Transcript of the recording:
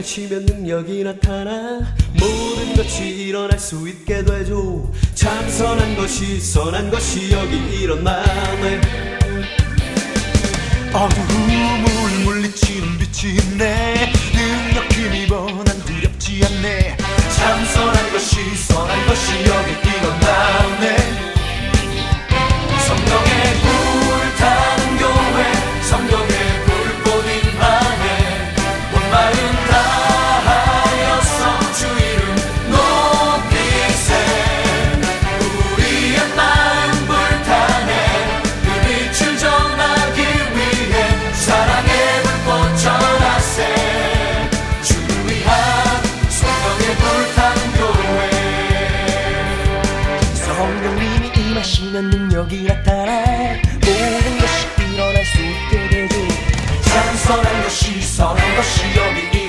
임하시면 능력이 나타나 모든 것이 일어날 수 있게 되죠. 참 선한 것이 여기 일어나네. 어두움을 물리치는 빛이 있네. 능력 힘입어 난 두렵지 않네. 참 선한 것이 여기 일어나네. 성령의 불 타는 교회, 성령의 불꽃 임하네. 온 마음 다하여서 주 이름 높이세. 우리의 마음 불타네. 그 빛을 전하기 위해 사랑의 불꽃 전하세. 주 위한 성령의 불타는 교회. 성령님이 임하시면 능력이 나타나 모든 것이 일어날 수 있게 되죠. 참 선한 것이 여기